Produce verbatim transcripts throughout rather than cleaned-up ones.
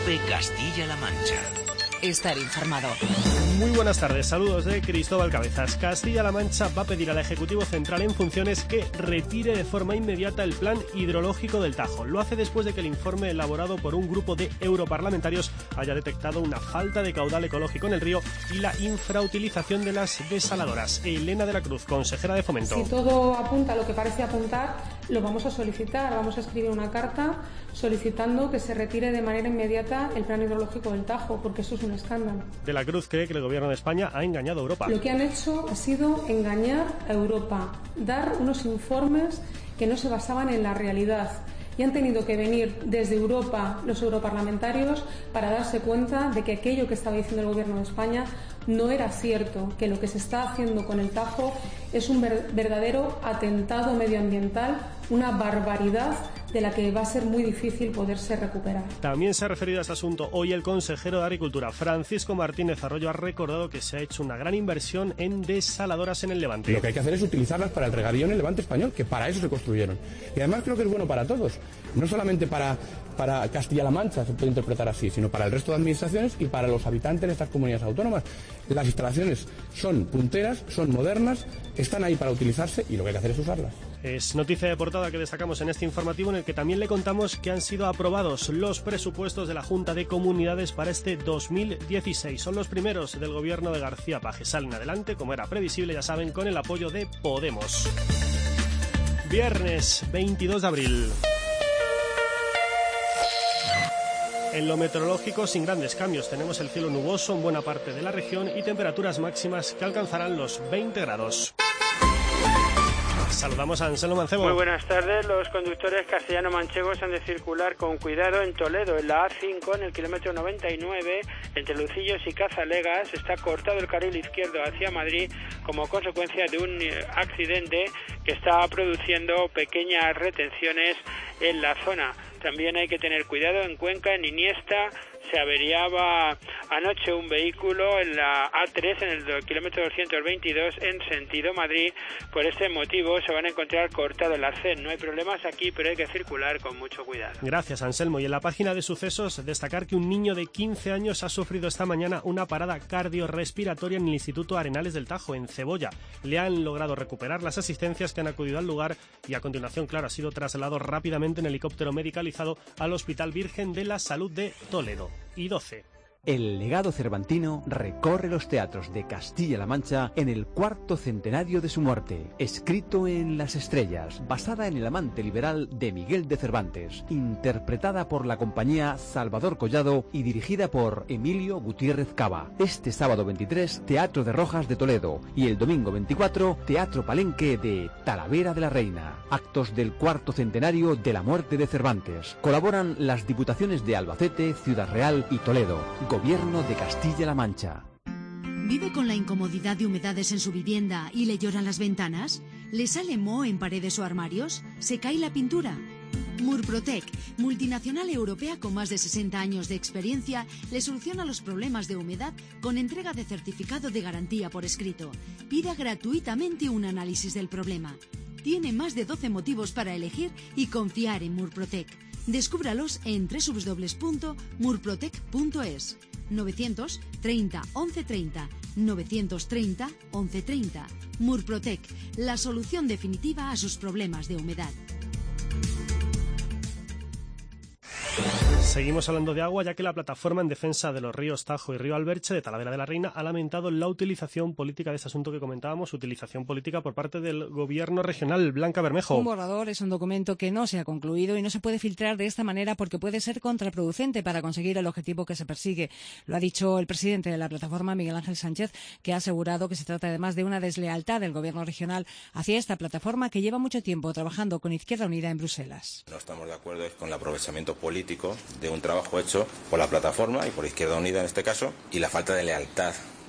COPE Castilla-La Mancha. Estar informado. Muy buenas tardes, saludos de Cristóbal Cabezas. Castilla-La Mancha va a pedir al Ejecutivo Central en funciones que retire de forma inmediata el plan hidrológico del Tajo. Lo hace después de que el informe elaborado por un grupo de europarlamentarios haya detectado una falta de caudal ecológico en el río y la infrautilización de las desaladoras. Elena de la Cruz, consejera de Fomento. Si todo apunta a lo que parece apuntar, lo vamos a solicitar. Vamos a escribir una carta solicitando que se retire de manera inmediata el plan hidrológico del Tajo, porque eso es un escándalo. De la Cruz cree que el gobierno de España ha engañado a Europa. Lo que han hecho ha sido engañar a Europa, dar unos informes que no se basaban en la realidad. Y han tenido que venir desde Europa los europarlamentarios para darse cuenta de que aquello que estaba diciendo el Gobierno de España no era cierto, que lo que se está haciendo con el Tajo es un ver- verdadero atentado medioambiental, una barbaridad de la que va a ser muy difícil poderse recuperar. También se ha referido a este asunto hoy el consejero de Agricultura, Francisco Martínez Arroyo, ha recordado que se ha hecho una gran inversión en desaladoras en el Levante. Lo que hay que hacer es utilizarlas para el regadío en el Levante español, que para eso se construyeron. Y además creo que es bueno para todos, no solamente para, para Castilla-La Mancha, se puede interpretar así, sino para el resto de administraciones y para los habitantes de estas comunidades autónomas. Las instalaciones son punteras, son modernas, están ahí para utilizarse y lo que hay que hacer es usarlas. Es noticia de portada que destacamos en este informativo, en el que también le contamos que han sido aprobados los presupuestos de la Junta de Comunidades para este dos mil dieciséis. Son los primeros del gobierno de García Paje. Salen adelante, como era previsible, ya saben, con el apoyo de Podemos. Viernes veintidós de abril. En lo meteorológico, sin grandes cambios, tenemos el cielo nuboso en buena parte de la región y temperaturas máximas que alcanzarán los veinte grados. Saludamos a Anselmo Mancebo. Muy buenas tardes. Los conductores castellano-manchegos han de circular con cuidado en Toledo, en la A cinco, en el kilómetro noventa y nueve, entre Lucillos y Cazalegas. Está cortado el carril izquierdo hacia Madrid como consecuencia de un accidente que está produciendo pequeñas retenciones en la zona. También hay que tener cuidado en Cuenca, en Iniesta. Se averiaba anoche un vehículo en la A tres, en el kilómetro doscientos veintidós, en sentido Madrid. Por este motivo se van a encontrar cortado el arcén. No hay problemas aquí, pero hay que circular con mucho cuidado. Gracias, Anselmo. Y en la página de sucesos, destacar que un niño de quince años ha sufrido esta mañana una parada cardiorrespiratoria en el Instituto Arenales del Tajo, en Cebolla. Le han logrado recuperar las asistencias que han acudido al lugar y a continuación, claro, ha sido trasladado rápidamente en helicóptero medicalizado al Hospital Virgen de la Salud de Toledo. Y doce. El legado cervantino recorre los teatros de Castilla-La Mancha en el cuarto centenario de su muerte. Escrito en las estrellas, basada en el amante liberal de Miguel de Cervantes, interpretada por la compañía Salvador Collado y dirigida por Emilio Gutiérrez Cava. Este sábado veintitrés, Teatro de Rojas de Toledo, y el domingo veinticuatro, Teatro Palenque de Talavera de la Reina. Actos del cuarto centenario de la muerte de Cervantes. Colaboran las diputaciones de Albacete, Ciudad Real y Toledo. Gobierno de Castilla-La Mancha. ¿Vive con la incomodidad de humedades en su vivienda y le lloran las ventanas? ¿Le sale moho en paredes o armarios? ¿Se cae la pintura? Murprotec, multinacional europea con más de sesenta años de experiencia, le soluciona los problemas de humedad con entrega de certificado de garantía por escrito. Pida gratuitamente un análisis del problema. Tiene más de doce motivos para elegir y confiar en Murprotec. Descúbralos en doble u doble u doble u punto murprotec punto es. novecientos treinta once treinta, novecientos treinta once treinta. Murprotec, la solución definitiva a sus problemas de humedad. Seguimos hablando de agua, ya que la plataforma en defensa de los ríos Tajo y Río Alberche de Talavera de la Reina ha lamentado la utilización política de este asunto que comentábamos, utilización política por parte del gobierno regional. Blanca Bermejo. Un borrador es un documento que no se ha concluido y no se puede filtrar de esta manera porque puede ser contraproducente para conseguir el objetivo que se persigue. Lo ha dicho el presidente de la plataforma, Miguel Ángel Sánchez, que ha asegurado que se trata además de una deslealtad del gobierno regional hacia esta plataforma que lleva mucho tiempo trabajando con Izquierda Unida en Bruselas. No estamos de acuerdo con el aprovechamiento político de un trabajo hecho por la plataforma y por Izquierda Unida en este caso, y la falta de lealtad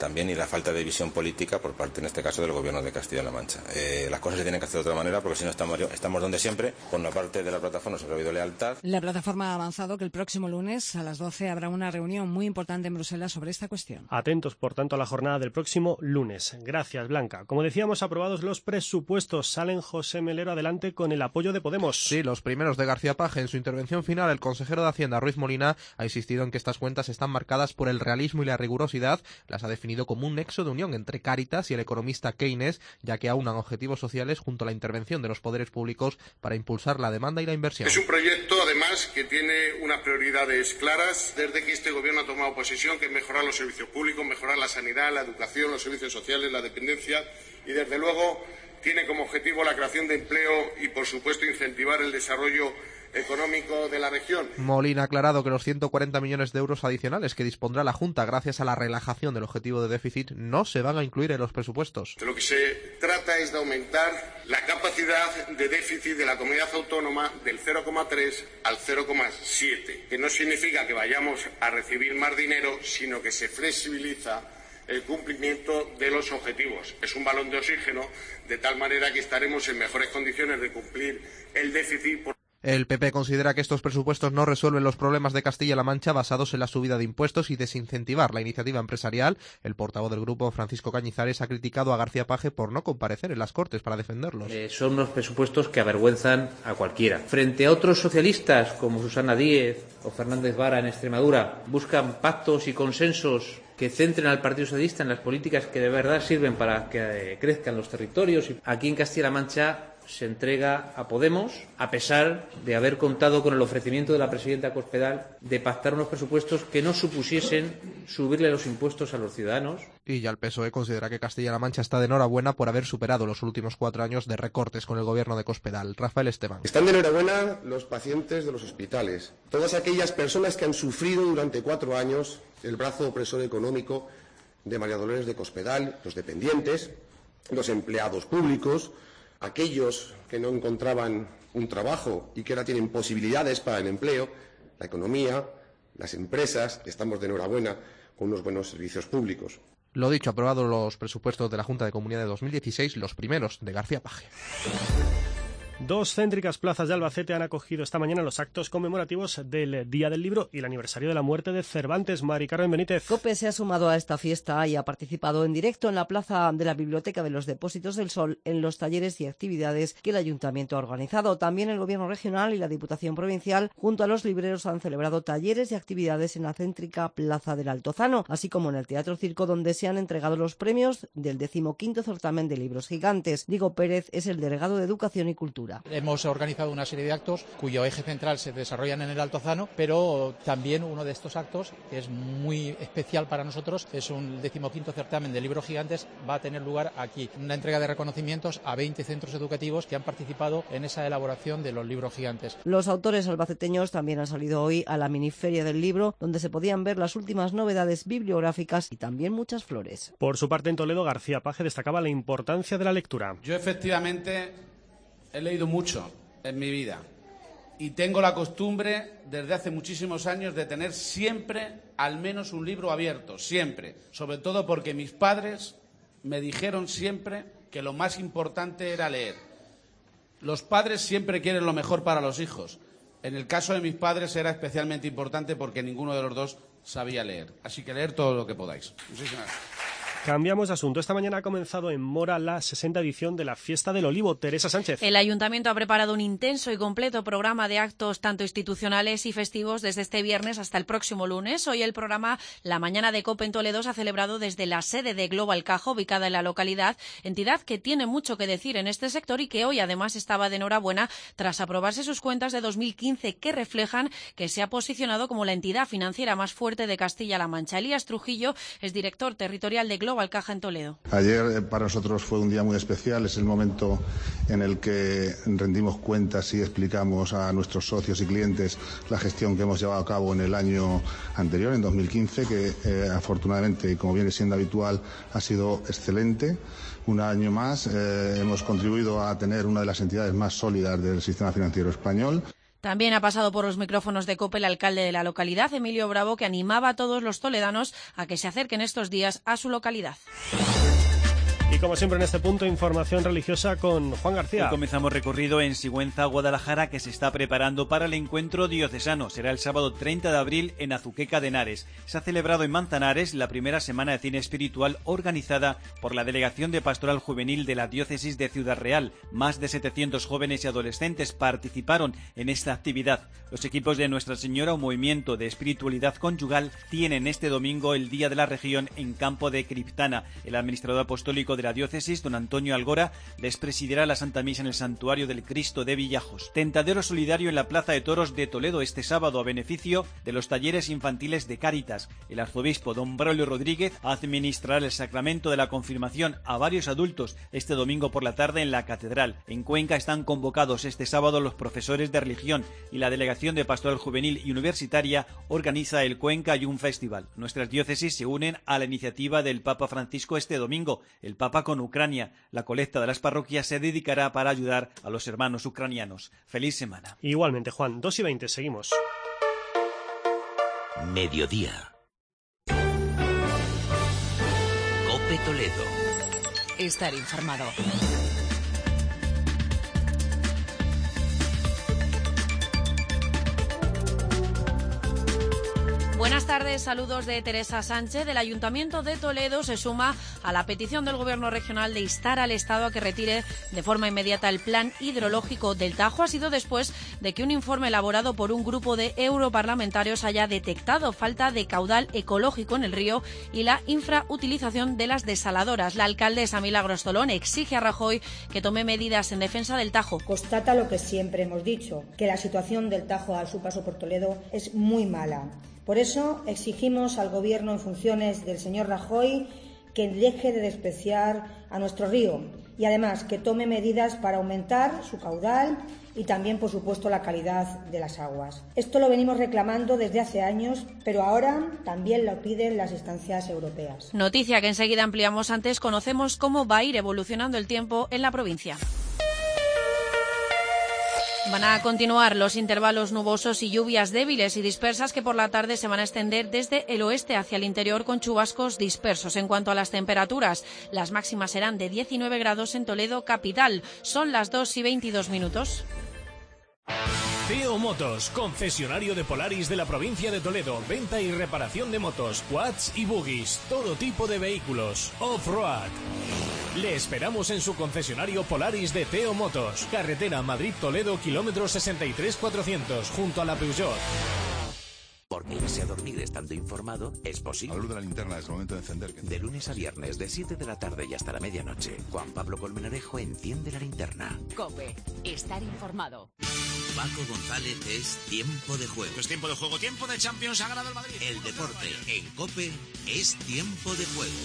también y la falta de visión política por parte, en este caso, del Gobierno de Castilla-La Mancha. Eh, las cosas se tienen que hacer de otra manera porque si no estamos, estamos donde siempre. Por una parte de la plataforma siempre ha habido lealtad. La plataforma ha avanzado que el próximo lunes a las doce habrá una reunión muy importante en Bruselas sobre esta cuestión. Atentos, por tanto, a la jornada del próximo lunes. Gracias, Blanca. Como decíamos, aprobados los presupuestos. Salen José Melero adelante con el apoyo de Podemos. Sí, los primeros de García Paje. En su intervención final, el consejero de Hacienda, Ruiz Molina, ha insistido en que estas cuentas están marcadas por el realismo y la rigurosidad. Las ha definido como un nexo de unión entre Cáritas y el economista Keynes, ya que aunan objetivos sociales junto a la intervención de los poderes públicos para impulsar la demanda y la inversión. Es un proyecto, además, que tiene unas prioridades claras desde que este gobierno ha tomado posesión, que es mejorar los servicios públicos, mejorar la sanidad, la educación, los servicios sociales, la dependencia y, desde luego, tiene como objetivo la creación de empleo y, por supuesto, incentivar el desarrollo económico de la región. Molina ha aclarado que los ciento cuarenta millones de euros adicionales que dispondrá la Junta gracias a la relajación del objetivo de déficit no se van a incluir en los presupuestos. De lo que se trata es de aumentar la capacidad de déficit de la comunidad autónoma del cero coma tres al cero coma siete, que no significa que vayamos a recibir más dinero, sino que se flexibiliza el cumplimiento de los objetivos. Es un balón de oxígeno, de tal manera que estaremos en mejores condiciones de cumplir el déficit. Por El P P considera que estos presupuestos no resuelven los problemas de Castilla-La Mancha basados en la subida de impuestos y desincentivar la iniciativa empresarial. El portavoz del grupo, Francisco Cañizares, ha criticado a García Paje por no comparecer en las Cortes para defenderlos. Eh, son unos presupuestos que avergüenzan a cualquiera. Frente a otros socialistas como Susana Díez o Fernández Vara en Extremadura, buscan pactos y consensos que centren al Partido Socialista en las políticas que de verdad sirven para que eh, crezcan los territorios. Aquí en Castilla-La Mancha se entrega a Podemos, a pesar de haber contado con el ofrecimiento de la presidenta Cospedal de pactar unos presupuestos que no supusiesen subirle los impuestos a los ciudadanos. Y ya el P S O E considera que Castilla-La Mancha está de enhorabuena por haber superado los últimos cuatro años de recortes con el gobierno de Cospedal. Rafael Esteban. Están de enhorabuena los pacientes de los hospitales, todas aquellas personas que han sufrido durante cuatro años el brazo opresor económico de María Dolores de Cospedal, los dependientes, los empleados públicos, aquellos que no encontraban un trabajo y que ahora tienen posibilidades para el empleo, la economía, las empresas. Estamos de enhorabuena con unos buenos servicios públicos. Lo dicho, aprobado los presupuestos de la Junta de Comunidad de dos mil dieciséis, los primeros de García Paje. Dos céntricas plazas de Albacete han acogido esta mañana los actos conmemorativos del Día del Libro y el aniversario de la muerte de Cervantes. Mari Carmen Benítez. COPE se ha sumado a esta fiesta y ha participado en directo en la plaza de la Biblioteca de los Depósitos del Sol en los talleres y actividades que el Ayuntamiento ha organizado. También el Gobierno regional y la Diputación Provincial, junto a los libreros, han celebrado talleres y actividades en la céntrica Plaza del Altozano, así como en el Teatro Circo, donde se han entregado los premios del decimoquinto certamen de libros gigantes. Diego Pérez es el delegado de Educación y Cultura. Hemos organizado una serie de actos cuyo eje central se desarrollan en el Altozano, pero también uno de estos actos, que es muy especial para nosotros, es un decimoquinto certamen de libros gigantes, va a tener lugar aquí. Una entrega de reconocimientos a veinte centros educativos que han participado en esa elaboración de los libros gigantes. Los autores albaceteños también han salido hoy a la miniferia del libro, donde se podían ver las últimas novedades bibliográficas y también muchas flores. Por su parte, en Toledo, García Paje destacaba la importancia de la lectura. Yo efectivamente he leído mucho en mi vida y tengo la costumbre desde hace muchísimos años de tener siempre al menos un libro abierto, siempre, sobre todo porque mis padres me dijeron siempre que lo más importante era leer. Los padres siempre quieren lo mejor para los hijos. En el caso de mis padres era especialmente importante porque ninguno de los dos sabía leer. Así que leer todo lo que podáis. Muchísimas gracias. Cambiamos de asunto. Esta mañana ha comenzado en Mora la sesenta edición de la Fiesta del Olivo. Teresa Sánchez. El Ayuntamiento ha preparado un intenso y completo programa de actos tanto institucionales y festivos desde este viernes hasta el próximo lunes. Hoy el programa La Mañana de COPE en Toledo se ha celebrado desde la sede de Global Caja, ubicada en la localidad, entidad que tiene mucho que decir en este sector y que hoy además estaba de enhorabuena tras aprobarse sus cuentas de dos mil quince, que reflejan que se ha posicionado como la entidad financiera más fuerte de Castilla-La Mancha. Elías Trujillo es director territorial de Global Caja en Toledo. Ayer para nosotros fue un día muy especial, es el momento en el que rendimos cuentas y explicamos a nuestros socios y clientes la gestión que hemos llevado a cabo en el año anterior, en dos mil quince, que eh, afortunadamente y como viene siendo habitual ha sido excelente. Un año más eh, hemos contribuido a tener una de las entidades más sólidas del sistema financiero español. También ha pasado por los micrófonos de COPE el alcalde de la localidad, Emilio Bravo, que animaba a todos los toledanos a que se acerquen estos días a su localidad. Y como siempre en este punto, información religiosa con Juan García. Hoy comenzamos recorrido en Sigüenza, Guadalajara, que se está preparando para el encuentro diocesano. Será el sábado treinta de abril en Azuqueca de Henares. Se ha celebrado en Manzanares la primera semana de cine espiritual organizada por la Delegación de Pastoral Juvenil de la Diócesis de Ciudad Real. Más de setecientos jóvenes y adolescentes participaron en esta actividad. Los equipos de Nuestra Señora, un movimiento de espiritualidad conyugal, tienen este domingo el Día de la Región en Campo de Criptana. El administrador apostólico de la diócesis, don Antonio Algora, les presidirá la Santa Misa en el Santuario del Cristo de Villajos. Tentadero solidario en la Plaza de Toros de Toledo este sábado a beneficio de los talleres infantiles de Cáritas. El arzobispo don Braulio Rodríguez administrará el sacramento de la confirmación a varios adultos este domingo por la tarde en la Catedral. En Cuenca están convocados este sábado los profesores de religión y la Delegación de Pastoral Juvenil y Universitaria organiza el Cuenca Youth Festival. Nuestras diócesis se unen a la iniciativa del Papa Francisco este domingo. El Papa con Ucrania. La colecta de las parroquias se dedicará para ayudar a los hermanos ucranianos. Feliz semana. Igualmente, Juan. dos y veinte, seguimos. Mediodía. COPE Toledo. Estar informado. Buenas tardes, saludos de Teresa Sánchez. El Ayuntamiento de Toledo se suma a la petición del Gobierno regional de instar al Estado a que retire de forma inmediata el plan hidrológico del Tajo. Ha sido después de que un informe elaborado por un grupo de europarlamentarios haya detectado falta de caudal ecológico en el río y la infrautilización de las desaladoras. La alcaldesa Milagros Tolón exige a Rajoy que tome medidas en defensa del Tajo. Constata lo que siempre hemos dicho, que la situación del Tajo a su paso por Toledo es muy mala. Por eso exigimos al Gobierno en funciones del señor Rajoy que deje de despreciar a nuestro río y además que tome medidas para aumentar su caudal y también, por supuesto, la calidad de las aguas. Esto lo venimos reclamando desde hace años, pero ahora también lo piden las instancias europeas. Noticia que enseguida ampliamos. Antes conocemos cómo va a ir evolucionando el tiempo en la provincia. Van a continuar los intervalos nubosos y lluvias débiles y dispersas que por la tarde se van a extender desde el oeste hacia el interior con chubascos dispersos. En cuanto a las temperaturas, las máximas serán de diecinueve grados en Toledo capital. Son las dos y veintidós minutos. Teo Motos, concesionario de Polaris de la provincia de Toledo. Venta y reparación de motos, quads y buggies. Todo tipo de vehículos. Off-road. Le esperamos en su concesionario Polaris de Teo Motos. Carretera Madrid-Toledo, kilómetro sesenta y tres cuatrocientos, junto a la Peugeot. Porque irse a dormir estando informado es posible. La luz de la linterna es el momento de encender. De lunes a viernes, de siete de la tarde y hasta la medianoche, Juan Pablo Colmenarejo enciende la linterna. COPE. Estar informado. Paco González es Tiempo de Juego. Es tiempo de juego, tiempo de Champions, ha ganado el Madrid. El deporte en COPE es Tiempo de Juego.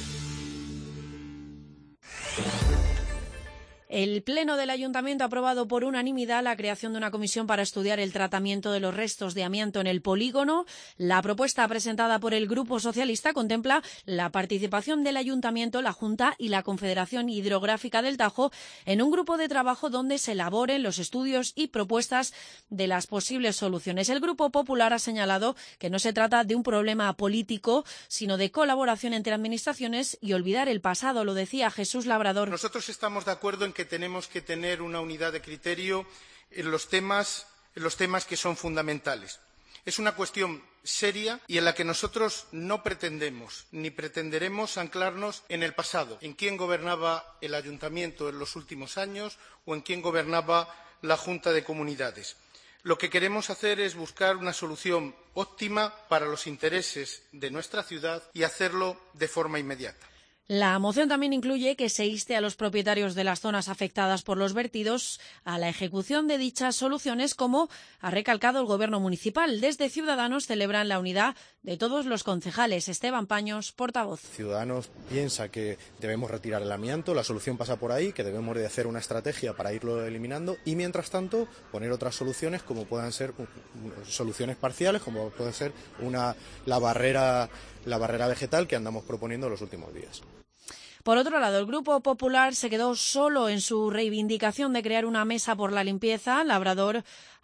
El Pleno del Ayuntamiento ha aprobado por unanimidad la creación de una comisión para estudiar el tratamiento de los restos de amianto en el polígono. La propuesta presentada por el Grupo Socialista contempla la participación del Ayuntamiento, la Junta y la Confederación Hidrográfica del Tajo en un grupo de trabajo donde se elaboren los estudios y propuestas de las posibles soluciones. El Grupo Popular ha señalado que no se trata de un problema político, sino de colaboración entre administraciones y olvidar el pasado, lo decía Jesús Labrador. Nosotros estamos de acuerdo en que tenemos que tener una unidad de criterio en los temas, en los temas que son fundamentales. Es una cuestión seria y en la que nosotros no pretendemos ni pretenderemos anclarnos en el pasado, en quién gobernaba el ayuntamiento en los últimos años o en quién gobernaba la Junta de Comunidades. Lo que queremos hacer es buscar una solución óptima para los intereses de nuestra ciudad y hacerlo de forma inmediata. La moción también incluye que se inste a los propietarios de las zonas afectadas por los vertidos a la ejecución de dichas soluciones, como ha recalcado el Gobierno municipal. Desde Ciudadanos celebran la unidad de todos los concejales. Esteban Paños, portavoz. Ciudadanos piensa que debemos retirar el amianto, la solución pasa por ahí, que debemos de hacer una estrategia para irlo eliminando y, mientras tanto, poner otras soluciones como puedan ser soluciones parciales, como puede ser una, la barrera, la barrera vegetal que andamos proponiendo en los últimos días. Por otro lado, el Grupo Popular se quedó solo en su reivindicación de crear una mesa por la limpieza. Labrador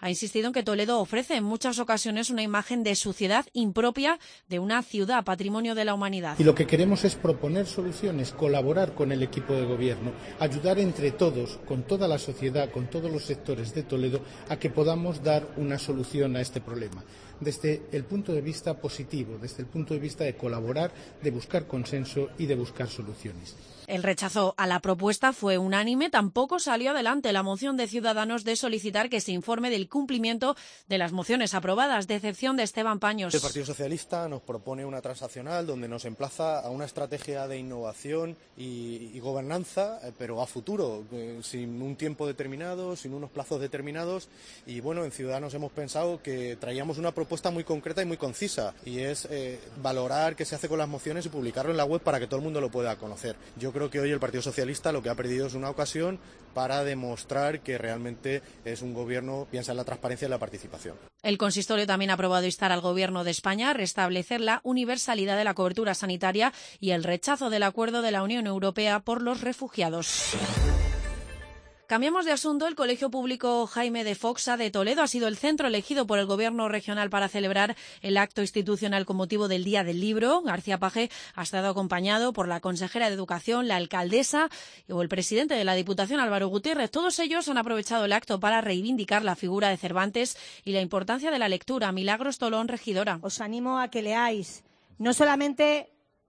ha insistido en que Toledo ofrece en muchas ocasiones una imagen de suciedad impropia de una ciudad patrimonio de la humanidad. Y lo que queremos es proponer soluciones, colaborar con el equipo de gobierno, ayudar entre todos, con toda la sociedad, con todos los sectores de Toledo, a que podamos dar una solución a este problema. Desde el punto de vista positivo, desde el punto de vista de colaborar, de buscar consenso y de buscar soluciones. El rechazo a la propuesta fue unánime. Tampoco salió adelante la moción de Ciudadanos de solicitar que se informe del cumplimiento de las mociones aprobadas, de excepción de Esteban Paños. El Partido Socialista nos propone una transaccional donde nos emplaza a una estrategia de innovación y, y gobernanza, pero a futuro, eh, sin un tiempo determinado, sin unos plazos determinados. Y bueno, en Ciudadanos hemos pensado que traíamos una propuesta muy concreta y muy concisa, y es eh, valorar qué se hace con las mociones y publicarlo en la web para que todo el mundo lo pueda conocer. Yo creo que hoy el Partido Socialista lo que ha perdido es una ocasión para demostrar que realmente es un gobierno que piensa en la transparencia y la participación. El consistorio también ha aprobado instar al Gobierno de España a restablecer la universalidad de la cobertura sanitaria y el rechazo del acuerdo de la Unión Europea por los refugiados. Cambiamos de asunto. El Colegio Público Jaime de Foxa de Toledo ha sido el centro elegido por el Gobierno regional para celebrar el acto institucional con motivo del Día del Libro. García Page ha estado acompañado por la consejera de Educación, la alcaldesa o el presidente de la Diputación, Álvaro Gutiérrez. Todos ellos han aprovechado el acto para reivindicar la figura de Cervantes y la importancia de la lectura. Milagros Tolón, regidora. Os animo a que leáis, no solamente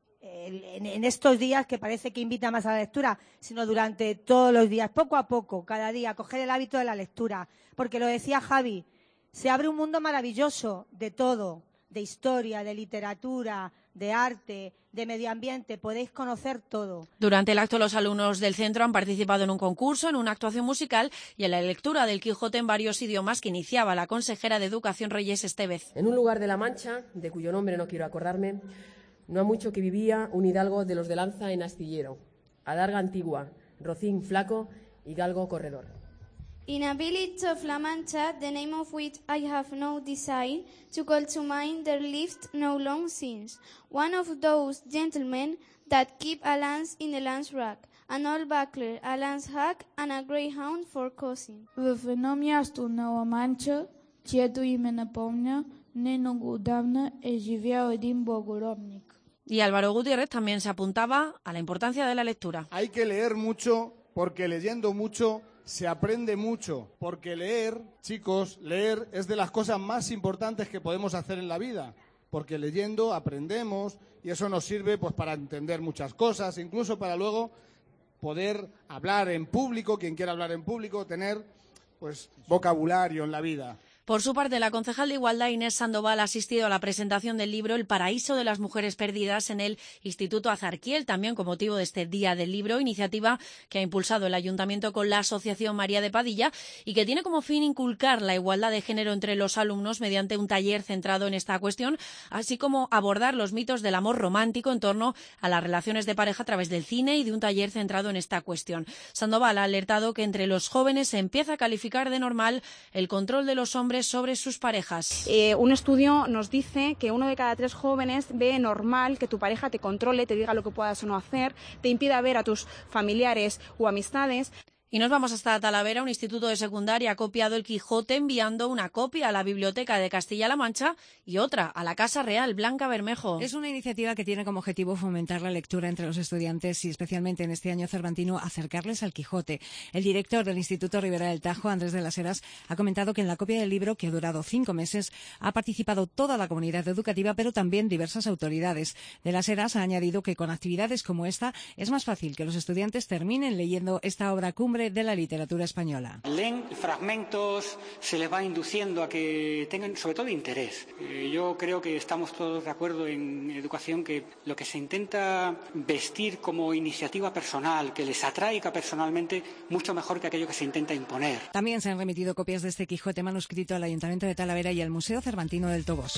en estos días que parece que invita más a la lectura, sino durante todos los días, poco a poco, cada día, coger el hábito de la lectura. Porque lo decía Javi, se abre un mundo maravilloso de todo, de historia, de literatura, de arte, de medio ambiente, podéis conocer todo. Durante el acto, los alumnos del centro han participado en un concurso, en una actuación musical y en la lectura del Quijote en varios idiomas que iniciaba la consejera de Educación, Reyes Estevez. En un lugar de La Mancha, de cuyo nombre no quiero acordarme, no ha mucho que vivía un hidalgo de los de Lanza en Astillero, Adarga Antigua, Rocín Flaco y Galgo Corredor. In a village of La Mancha, the name of which I have no desire to call to mind, there lived no long since one of those gentlemen that keep a lance in the lance rack, an old buckler, a lance hack, and a greyhound for cousin. В място на La Mancha, чието име напомня, не много отдавна е живял един благородник. Y Álvaro Gutiérrez también se apuntaba a la importancia de la lectura. Hay que leer mucho porque leyendo mucho se aprende mucho. Porque leer, chicos, leer es de las cosas más importantes que podemos hacer en la vida. Porque leyendo aprendemos y eso nos sirve pues para entender muchas cosas, incluso para luego poder hablar en público, quien quiera hablar en público, tener pues vocabulario en la vida. Por su parte, la concejal de Igualdad, Inés Sandoval, ha asistido a la presentación del libro El paraíso de las mujeres perdidas en el Instituto Azarquiel, también con motivo de este Día del Libro, iniciativa que ha impulsado el Ayuntamiento con la Asociación María de Padilla y que tiene como fin inculcar la igualdad de género entre los alumnos mediante un taller centrado en esta cuestión, así como abordar los mitos del amor romántico en torno a las relaciones de pareja a través del cine y de un taller centrado en esta cuestión. Sandoval ha alertado que entre los jóvenes se empieza a calificar de normal el control de los hombres sobre sus parejas. Eh, un estudio nos dice que uno de cada tres jóvenes ve normal que tu pareja te controle, te diga lo que puedas o no hacer, te impida ver a tus familiares o amistades. Y nos vamos hasta Talavera. Un instituto de secundaria ha copiado el Quijote enviando una copia a la Biblioteca de Castilla-La Mancha y otra a la Casa Real. Blanca Bermejo. Es una iniciativa que tiene como objetivo fomentar la lectura entre los estudiantes y especialmente en este año cervantino acercarles al Quijote. El director del Instituto Ribera del Tajo, Andrés de las Heras, ha comentado que en la copia del libro, que ha durado cinco meses, ha participado toda la comunidad educativa, pero también diversas autoridades. De las Heras ha añadido que con actividades como esta es más fácil que los estudiantes terminen leyendo esta obra cumbre de la literatura española. Leen fragmentos, se les va induciendo a que tengan sobre todo interés. Eh, yo creo que estamos todos de acuerdo en educación que lo que se intenta vestir como iniciativa personal, que les atraiga personalmente, mucho mejor que aquello que se intenta imponer. También se han remitido copias de este Quijote manuscrito al Ayuntamiento de Talavera y al Museo Cervantino del Toboso.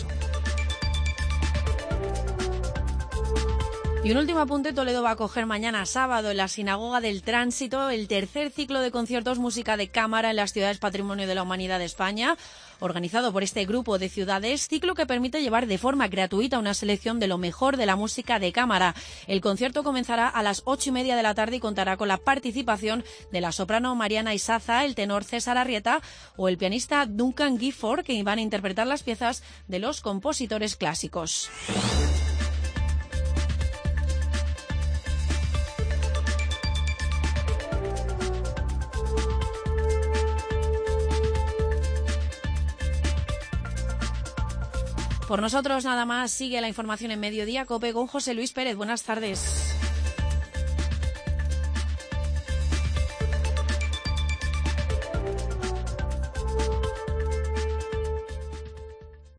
Y un último apunte, Toledo va a acoger mañana sábado en la Sinagoga del Tránsito el tercer ciclo de conciertos música de cámara en las ciudades Patrimonio de la Humanidad de España. organizado por este grupo de ciudades, ciclo que permite llevar de forma gratuita una selección de lo mejor de la música de cámara. El concierto comenzará a las ocho y media de la tarde y contará con la participación de la soprano Mariana Isaza, el tenor César Arrieta o el pianista Duncan Gifford, que van a interpretar las piezas de los compositores clásicos. Por nosotros nada más, sigue la información en Mediodía Cope con José Luis Pérez. Buenas tardes.